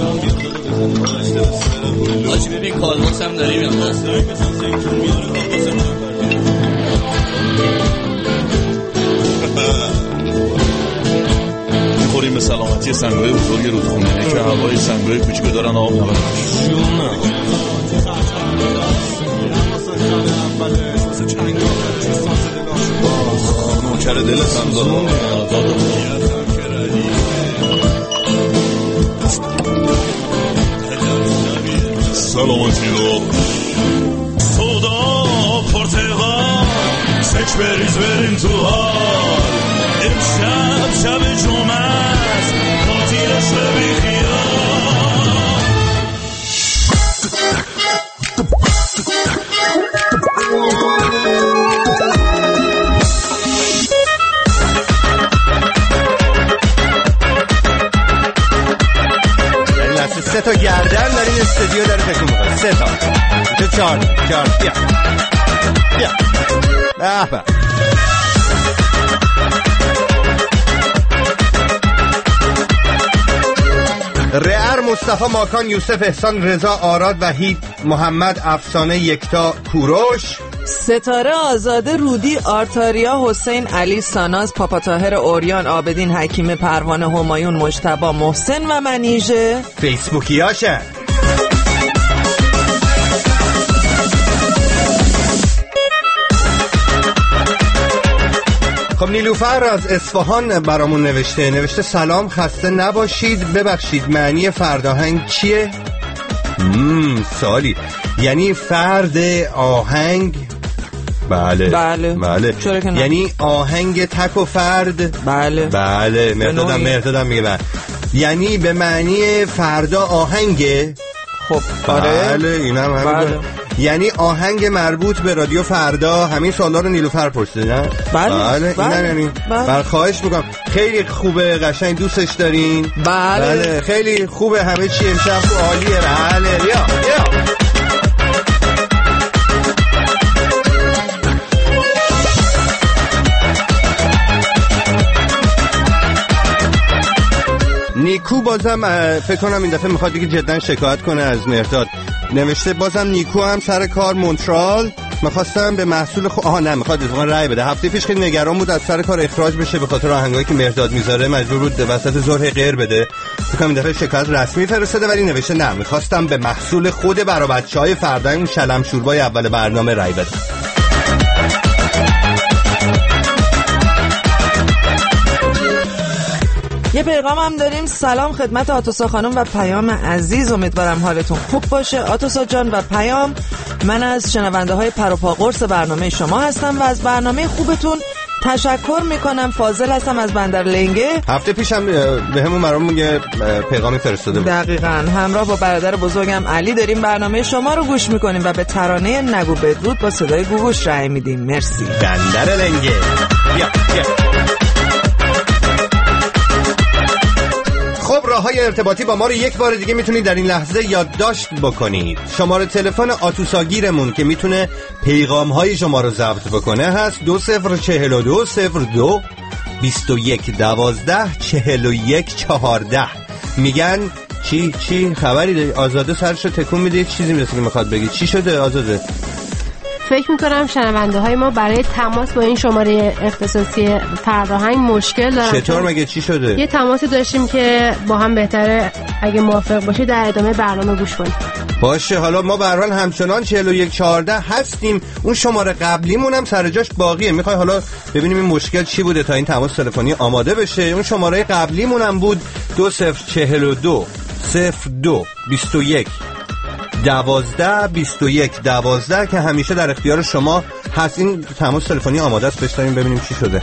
آجی ببین کالماس هم داریم یا نه؟ میخوریم به سلامتی سنگای بزرگ رودخونه که هوای سنگای کوچیک دارن آب نبرن. نوکر دلت هم دارم سلامتی رو سودا پرتقال سچ بریز بریم تو حال امشب شب جمعه است تعطیلش بی سه تا گردن در این استودیو داره تکون می‌خوره. سه تا چه چهار چهار بیا بیا به به رئر، مصطفی، ماکان، یوسف، احسان، رضا، آراد، وحید، محمد، افسانه، یکتا، کوروش، ستاره، آزاده، رودی، آرتاریا، حسین، علی، ساناز، پاپا طاهر، اوریان، عابدین، حکیم، پروانه، همایون، مجتبی، محسن و منیژه فیسبوکیاشن. خب نیلوفر از اصفهان برامون نوشته نوشته سلام، خسته نباشید، ببخشید معنی فرداهنگ چیه؟ مم سوالی، یعنی فرد آهنگ. بله بله بله یعنی آهنگ تک و فرد. بله بله مردادم مردادم میگه بله. یعنی به معنی فردا آهنگه. خب بله اینا هم بله. یعنی آهنگ مربوط به رادیو فردا. همین سوالا رو نیلوفر پرسیده نه؟ بله بله, بله. اینا یعنی بله. بله خواهش میکنم، خیلی خوبه، قشنگ دوستش دارین. بله بله خیلی خوبه، همه چی امشب عالیه. بله بیا بیا نیکو بازم فکر کنم این دفعه میخواد دیگه جدا شکایت کنه از مرداد. نوشته بازم نیکو هم سر کار مونترال، میخواستم به محصول خو... آها نه میخواد اتفاقا رای بده. هفته پیش خیلی نگران بود از سر کار اخراج بشه به خاطر آهنگایی که مرداد میذاره، مجبور بود وسط ظهر غیر بده. فکر کنم این دفعه شکایت رسمی فرستاده، ولی نوشته نه میخواستم به محصول خود برا بچهای فردا اون شلم شوربای اول برنامه رای بده. یه پیغام هم داریم. سلام خدمت آتوسا خانم و پیام عزیز، امیدوارم حالتون خوب باشه. آتوسا جان و پیام، من از شنونده های پروپا قرص برنامه شما هستم و از برنامه خوبتون تشکر میکنم. فاضل هستم از بندر لنگه. هفته پیشم به همون مرام یه پیغامی فرستاده بود. دقیقاً همراه با برادر بزرگم علی داریم برنامه شما رو گوش میکنیم و به ترانه نگو بدرود با صدای گوگوش رای میدیم. مرسی. بندر لنگه بیا بیا. خب راه‌های ارتباطی با ما رو یک بار دیگه میتونید در این لحظه یادداشت بکنید. شماره تلفن آتوساگیرمون که میتونه پیغام‌های شما رو ضبط بکنه هست دو صفر چهل و دو صفر دو بیست و یک دوازده چهل و یک چهارده. میگن چی چی خبری داری؟ آزاده سرش رو تکون میده، چیزی میرسه که میخواد بگی. چی شده آزاده؟ فکر میکنم شنونده های ما برای تماس با این شماره اختصاصی فرهنگ مشکل دارن. چطور مگه چی شده؟ یه تماسی داشتیم که با هم بهتره اگه موافق باشه در ادامه برنامه گوش کنیم. باشه حالا ما بران همچنان چهل و یک چهارده هستیم. اون شماره قبلیمون هم سر جاش باقیه. میخوای حالا ببینیم این مشکل چی بوده تا این تماس تلفنی آماده بشه. اون شماره قبلیمون هم بود دو صفر چهل و دو صفر دو بیست و یک دوازده بیست و یک دوازده که همیشه در اختیار شما هست. این تماس تلفنی آماده است، بشنویم ببینیم چی شده.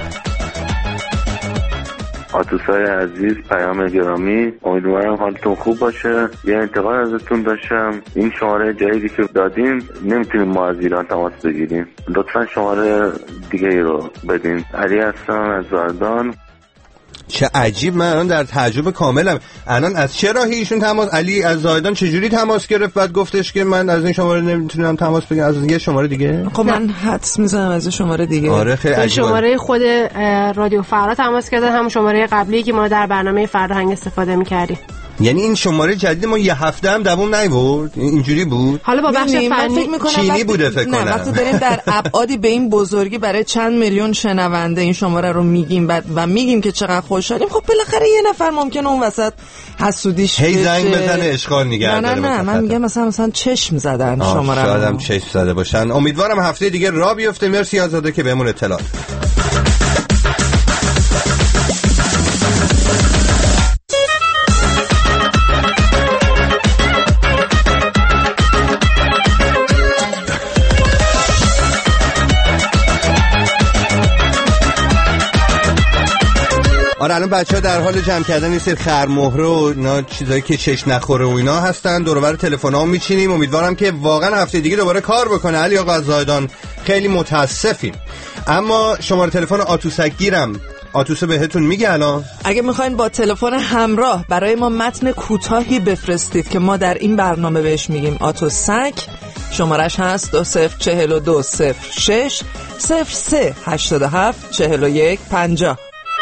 آتوسای عزیز، پیام گرامی، امیدوارم حالتون خوب باشه. یه انتقاد ازتون داشتم، این شماره جدیدی که دادین نمیتونیم ما از ایران تماس بگیریم، لطفا شماره دیگه ای رو بدین. علی هستم از زاردان. چه عجیب، من الان در تعجب کاملم. الان از چه راهی ایشون تماس، علی از زایدان چجوری تماس گرفت بعد گفتش که من از این شماره نمیتونم تماس بگیرم، از یه شماره دیگه؟ خب من حدس میزنم از شماره دیگه. آره خیلی عجیبه. شماره خود رادیو فردا تماس کردن، هم شماره قبلی که ما در برنامه فرهنگ استفاده می‌کردیم. یعنی این شماره جدید ما یه هفته هم دوام نیورد، اینجوری بود. حالا با بخش فنی چینی بوده فکر کنم. نه وقتی داریم در ابعادی به این بزرگی برای چند میلیون شنونده این شماره رو میگیم بعد و میگیم که چقدر خوشحالیم، خب بالاخره یه نفر ممکنه اون وسط حسودیش هی زنگ بزنه اشغال نگه داره. نه نه من میگم مثلا مثلا چشم زدن شماره رو. شاید هم چشم زده باشن. امیدوارم هفته دیگه راه بیفته. مرسی آزاده که بهمون اطلاع آره الان بچه‌ها در حال جمع کردن یه سری خرمهره و اینا چیزایی که چش نخوره و اینا هستن، دور و بر تلفن‌ها میچینیم. امیدوارم که واقعا هفته دیگه دوباره کار بکنه. علی آقا زاهدان خیلی متاسفیم. اما شماره تلفن آتوسک گیرم، آتوس بهتون میگه الان. اگه میخواین با تلفن همراه برای ما متن کوتاهی بفرستید که ما در این برنامه بهش میگیم آتوسک، شمارش هست دو صفر چهل و دو صفر شش صفر سه هشتاد و هفت چهل و یک پنجاه.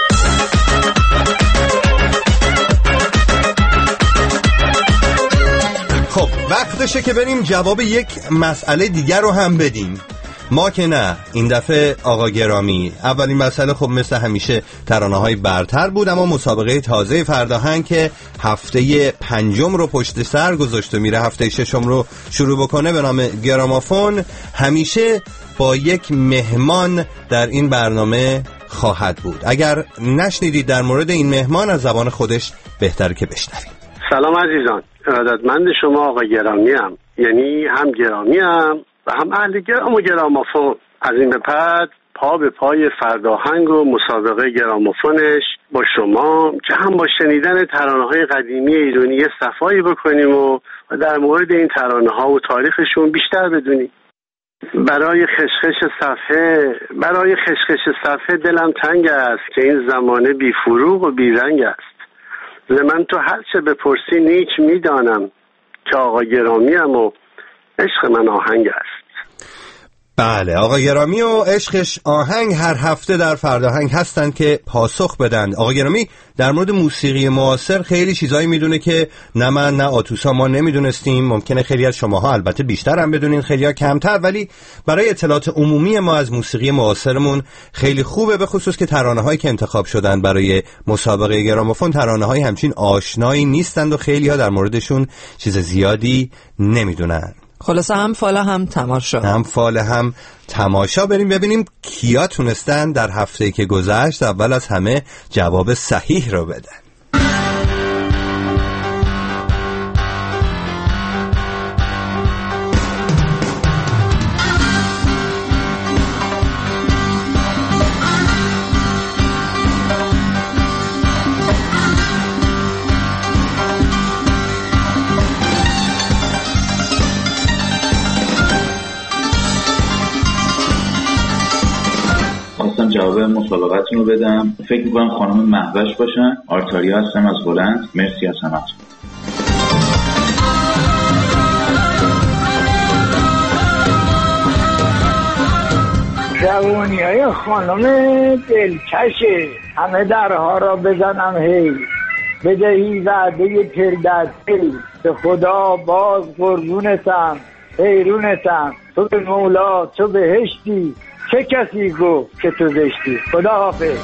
خب وقتشه که بریم جواب یک مسئله دیگر رو هم بدیم. ما که نه، این دفعه آقا گرامی. اولین مسئله خب مثل همیشه ترانه‌های برتر بود، اما مسابقه تازه فرداهنگ که هفته پنجم رو پشت سر گذاشته میره هفته ششم رو شروع بکنه به نام گرامافون، همیشه با یک مهمان در این برنامه خواهد بود. اگر نشنیدید در مورد این مهمان از زبان خودش بهتر که بشنوید. سلام عزیزان، ارادتمند شما آقا گرامی هم، یعنی هم گرامی هم و هم اهل گرام و گرامافون. از این به بعد پا به پای فرداهنگ و مسابقه گرامافونش با شما که هم با شنیدن ترانه‌های قدیمی ایرانی صفایی بکنیم و در مورد این ترانه‌ها و تاریخشون بیشتر بدونیم. برای خشخش صفحه برای خشخش صفحه دلم تنگ است که این زمانه بی فروغ و بی رنگ است. ز من تو هر چه بپرسی نیک میدانم که آقا گرامیم و عشق من آهنگ است. بله، آقا گرامی و عشقش آهنگ هر هفته در فرداهنگ هستن که پاسخ بدن. آقا گرامی در مورد موسیقی معاصر خیلی چیزایی میدونه که نه من نه آتوسا ما نمیدونستیم. ممکنه خیلی از شماها البته بیشتر هم بدونین، خیلی ها کمتر، ولی برای اطلاعات عمومی ما از موسیقی معاصرمون خیلی خوبه، به خصوص که ترانه‌هایی که انتخاب شدن برای مسابقه گرامافون ترانه‌های همچین آشنایی نیستند و خیلی ها در موردشون چیز زیادی نمیدونن. خلاصه هم فال هم تماشا هم فال هم تماشا. بریم ببینیم کیا تونستن در هفته‌ای که گذشت اول از همه جواب صحیح رو بدن. جواب مسابقتون رو بدم. فکر می‌کنم خانم مهوش باشن. آرتاریا هستم از هلند. مرسی از همتون. جوانی‌های خانم دلکشه، همه درها را بزنم هی، بدهی وعده پردستی، به خدا باز قربونتم، حیرونتم، تو به مولا تو بهشتی، چه کسی گفت که تو زشتی. خدا حافظ.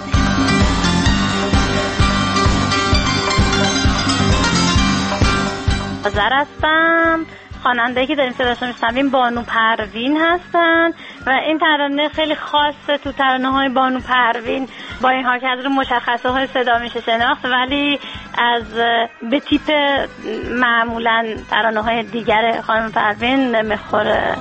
آذر هستم، خواننده‌ای که داریم صداشو میشنویم بانو پروین هستن و این ترانه خیلی خاصه تو ترانه‌های بانو پروین، با این حال که از رو مشخصه های صدا میشه شناخت، ولی از به تیپ معمولا ترانه‌های دیگر خانم پروین نمیخوره.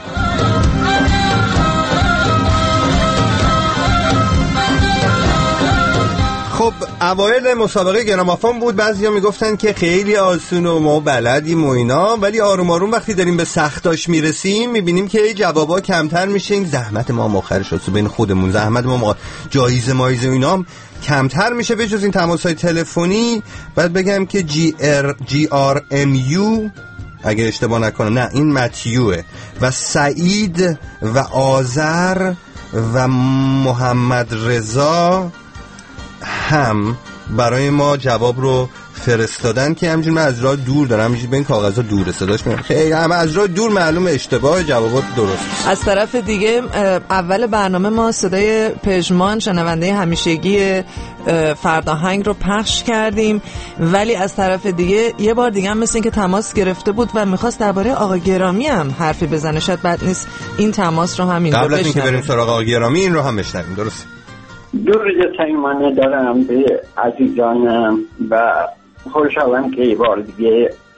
خب اوایل مسابقه گرامافون بود، بعضیا میگفتن که خیلی آسون و ما بلدیم و اینا، ولی آروم آروم وقتی داریم به سختاش میرسیم میبینیم که جوابا کمتر میشه. زحمت ما مؤخر شد بین خودمون، زحمت ما جایزه مایزه و اینا کمتر میشه. به جز این تماس‌های تلفنی بعد بگم که جی ار جی آر ام یو اگه اشتباه نکنم، نه این متیوه، و سعید و آذر و محمد رضا هم برای ما جواب رو فرستادن که همجور من از راه دور دارم، همجور به این کاغذها دور صداش میاد خیلی همه از راه دور معلومه اشتباه، جوابات درست. از طرف دیگه اول برنامه ما صدای پژمان شنونده همیشگی فرداهنگ رو پخش کردیم، ولی از طرف دیگه یه بار دیگه هم مثل این که تماس گرفته بود و میخواست درباره آقا گرامی هم حرفی بزنه. شاید بد نیست این تماس رو هم اینجا بشنویم. قبل از اینکه بریم سراغ آقا گرامی این رو هم بشنویم. درست. دو روز پیمانه دارم به عزیزانم و خوشحالم که یه بار دیگه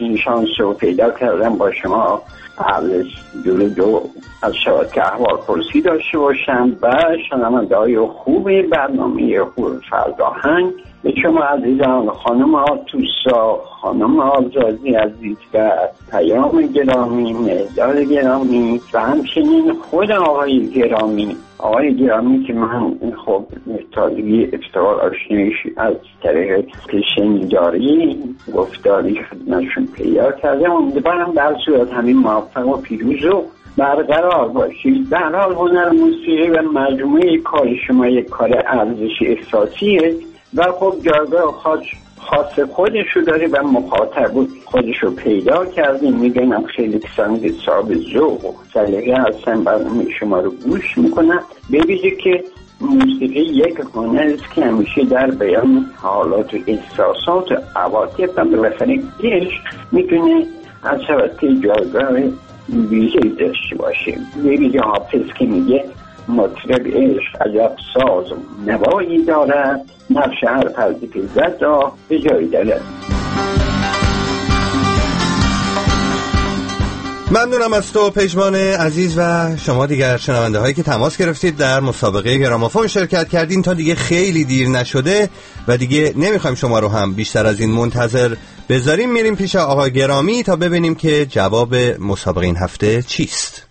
این شانس رو پیدا کردم با شما قبل درود و از شبکه احوال پرسی داشته باشم و شنونده های خوب برنامه خوب فرداهنگ به شما عزیزان، خانم آتوسا، خانم آزادی عزیز و پیام گرامی، مهداد گرامی و همچنین خود آقای گرامی آقای گرامی که من خب تازگی افتار آشنایش از طریق شنیداری گفتاری خدمتشون پیدا کردم. امیدوارم در صورت همین موفق و پیروز و برقرار باشید. در حال هنر موسیقی و مجموعه کار شما یک کار ارزش احساسیه و خب جایگاه خاص خاص خودشو داره و مخاطب خودشو پیدا کردیم. میدونم خیلی کسانی صاحب ذوق و سلیقه هستن، برنامه شما رو گوش میکنن. ببینید که موسیقی یک هنر است که همیشه در بیان حالات و احساسات و عواطف و بالاخره عشق میتونه از شبکه جایگاه ویژه‌ای داشته باشه. ببینید حافظ که میگه مطرب عشق عجب ساز و نوایی دارد، نقش هر فردی که زد را به جایی دارد. ممنونم از تو پژمان عزیز و شما دیگر شنونده هایی که تماس گرفتید در مسابقه گرامافون شرکت کردین. تا دیگه خیلی دیر نشده و دیگه نمیخوایم شما رو هم بیشتر از این منتظر بذاریم. میریم پیش آقا گرامی تا ببینیم که جواب مسابقه این هفته چیست.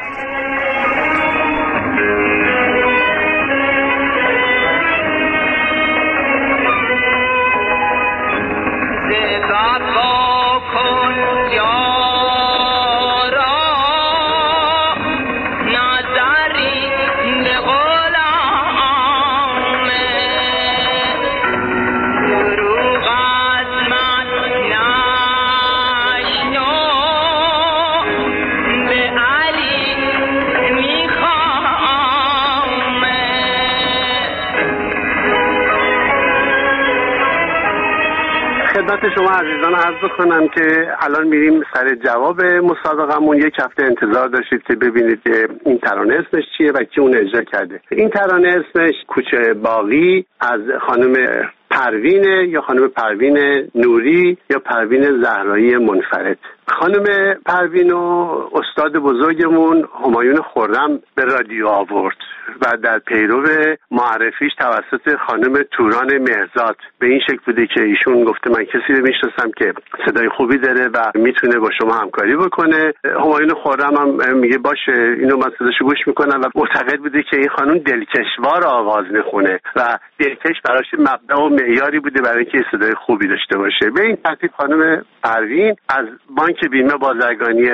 خدمت شما عزیزان عرض بکنم که الان میریم سر جواب مسابقمون. یک هفته انتظار داشتید که ببینید که این ترانه اسمش چیه و کی اون اجرا کرده. این ترانه اسمش کوچه باقی از خانم پروینه یا خانم پروین نوری یا پروین زهرایی منفرد. خانم پروین و استاد بزرگمون همایون خرم به رادیو آورد و در پیرو معرفیش توسط خانم توران مهرزاد به این شکل بوده که ایشون گفته من کسی رو میشناسم که صدای خوبی داره و میتونه با شما همکاری بکنه. همایون خرم هم میگه باشه اینو من صداشو گوش میکنم و معتقد بوده که این خانم دلکشوار آواز میخونه و دلکش براش مبدا و معیاری بوده برای اینکه صدای خوبی داشته باشه. به این ترتیب خانم پروین از بانک بیمه بازرگانی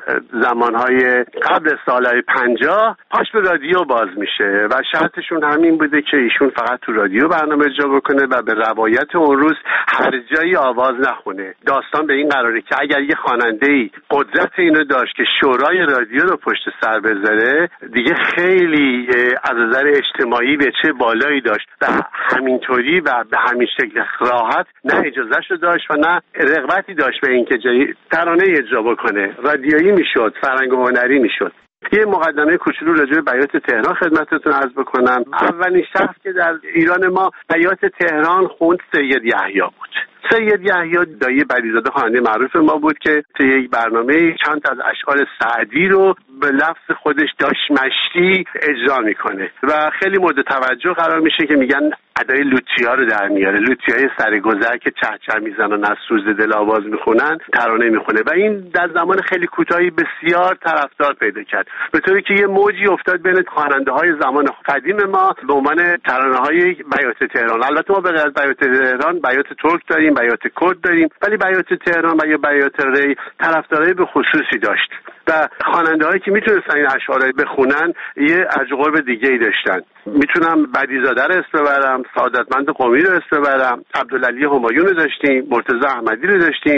زمانهای قبل سالهای پنجاه پاش به رادیو باز میشه و شرطشون همین بوده که ایشون فقط تو رادیو برنامه اجرا بکنه و به روایت اون روز هر جایی آواز نخونه. داستان به این قراره که اگر یه خواننده‌ای قدرت اینو داشت که شورای رادیو رو پشت سر بذاره دیگه خیلی از نظر اجتماعی به چه بالایی داشت و همینطوری و به همین شکل راحت نه اجازهشو داشت و نه رغبتی داشت به اینکه جایی ترانه اجرا بکنه. رادیویی میشد، فرهنگ و هنری میشد. یه مقدمه کوچولو راجع به بیات تهران خدمتتون عرض بکنم. اولین شخص که در ایران ما بیات تهران خوند سید یحیی بود. سید یحیی دایی بریزاده خواننده معروف ما بود که توی یک برنامه چند تا از اشعار سعدی رو به لفظ خودش داش مشتی اجرا میکنه و خیلی مورد توجه قرار میشه که میگن ادای لوتیا رو در میاره. لوتیای سرگذر که چهچه میزنن از سوز دل آواز میخونن ترانه میخونه و این در زمان خیلی کوتاهی بسیار طرفدار پیدا کرد به طوری که یه موجی افتاد بین خواننده های زمان قدیم ما به عنوان ترانه های بیات تهران. البته ما به غیر از بیات تهران بیات ترک داریم، بیات کرد داریم، ولی بیات تهران و یا بیات ری طرفدارای به خصوصی داشت و خواننده‌هایی که میتونستن این اشعار رو بخونن یه ارج دیگه ای داشتن. میتونم بدیزاده رو اسم ببرم، سعادتمند قمی رو اسم ببرم، عبدالعلی همایون رو داشتیم، مرتضی احمدی رو داشتیم.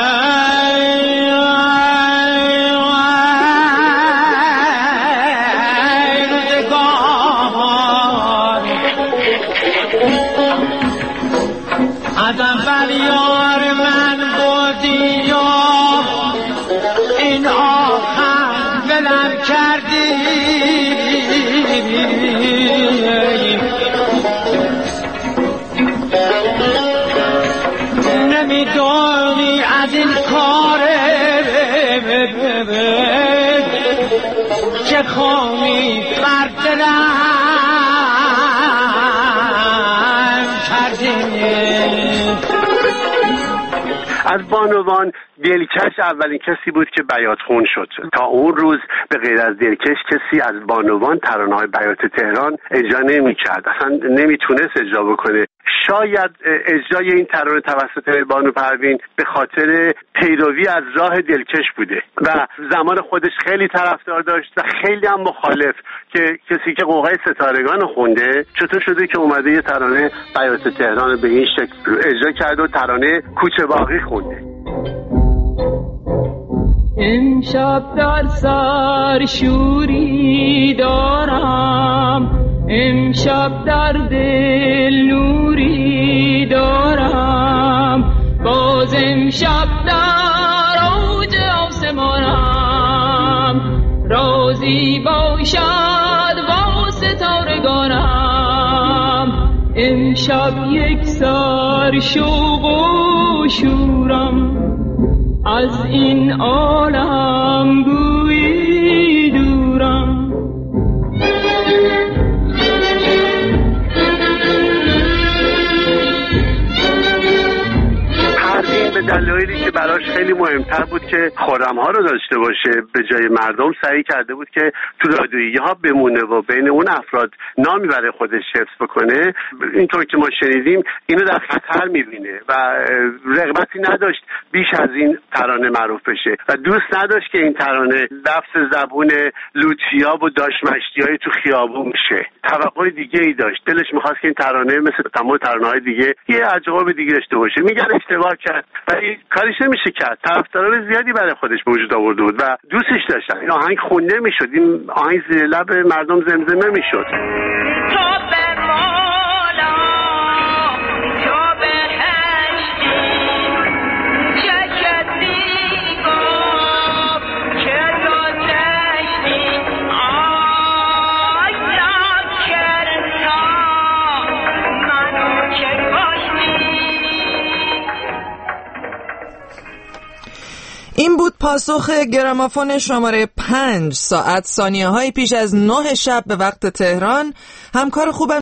ازم فریار من بودی یا این آخر ولم کردی نمیدونی از این کار های خامی برد رنگ کردیم. از بانوان دلکش اولین کسی بود که بیات خون شد. تا اون روز به غیر از دلکش کسی از بانوان ترانه‌های بیات تهران اجرا نمی‌کرد، اصلا نمیتونست اجرا بکنه. شاید اجرای این ترانه توسط بانو پروین به خاطر پیروی از راه دلکش بوده و زمان خودش خیلی طرفدار داشت و خیلی هم مخالف که کسی که قوقای ستارگان خونده چطور شده که اومده یه ترانه بیات تهران به این شکل اجرا کرده و ترانه کوچه باقی خونده. امشب در سر شوری دارم، امشب در دل نوری دارم، باز امشب در اوج آسمانم، رازی باشد با ستارگانم. امشب یک سر شوق و شورم، از این عالم گویی دورم. به دلایلی که براش خیلی مهمتر بود که خرم‌ها رو داشته باشه به جای مردم سعی کرده بود که تو رادیویی ها بمونه و بین اون افراد نامی برای خودش حفظ بکنه. اینطور که ما شنیدیم اینو در خطر می‌بینه و رغبتی نداشت بیش از این ترانه معروف بشه و دوست نداشت که این ترانه لفظ زبون لوتیاب و داشمشتیای تو خیابون شه. توقع دیگه ای داشت، دلش می‌خواست که این ترانه مثل تمام ترانه‌های دیگه یه عجایب دیگه داشته باشه. میگن اشتباه کرد ولی کاریش نمیشه کرد. طرفداران زیادی برای خودش به وجود آورده بود و دوستش داشتن. این آهنگ خونده میشد، این آهنگ زیر لب مردم زمزمه میشد. این بود پاسخ گرامافون شماره پنج. ساعت ثانیه های پیش از نه شب به وقت تهران. همکار خوبم